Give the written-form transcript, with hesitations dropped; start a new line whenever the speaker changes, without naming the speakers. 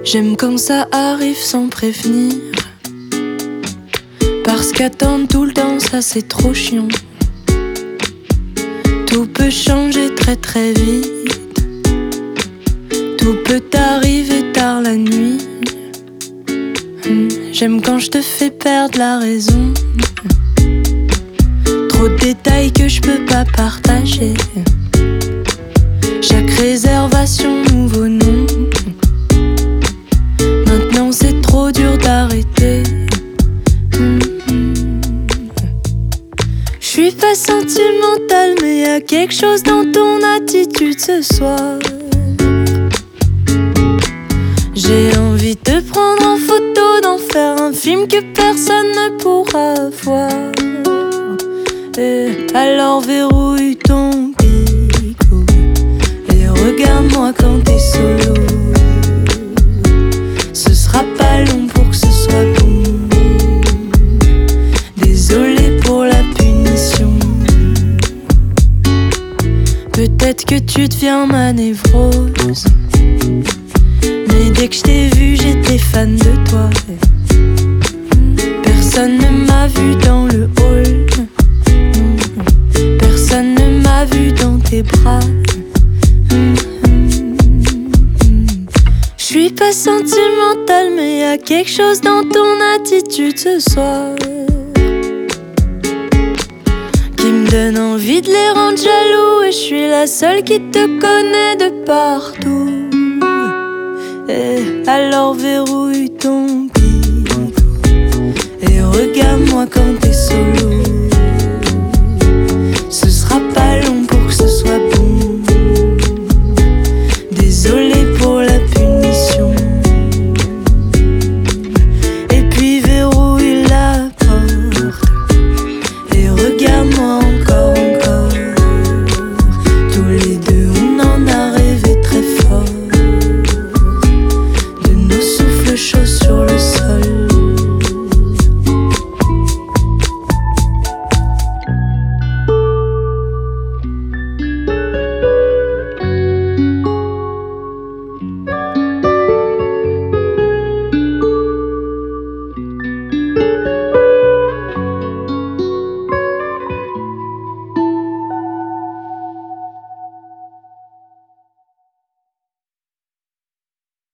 J'aime quand ça arrive sans prévenir, parce qu'attendre tout le temps, ça c'est trop chiant. Tout peut changer très très vite, tout peut arriver tard la nuit. J'aime quand je te fais perdre la raison, trop de détails que je peux pas partager. Chaque réservation, nouveau nom. Maintenant c'est trop dur d'arrêter. Je suis pas sentimentale, mais y a quelque chose dans ton attitude ce soir. J'ai envie de te prendre en photo, d'en faire un film que personne ne pourra voir. Et alors verrouille ton bigot et regarde-moi quand t'es solo. Ce sera pas long pour que ce soit bon. Désolé pour la punition. Peut-être que tu deviens ma névrose, mais dès que je t'ai vu, j'étais fan de toi. Personne ne m'a vu dans le hall, personne ne m'a vu dans tes bras. Je suis pas sentimentale, mais y a quelque chose dans ton attitude ce soir qui me donne envie de les rendre jaloux. Et je suis la seule qui te connaît de partout. Et alors verrouille ton bigot et regarde-moi quand t'es solo.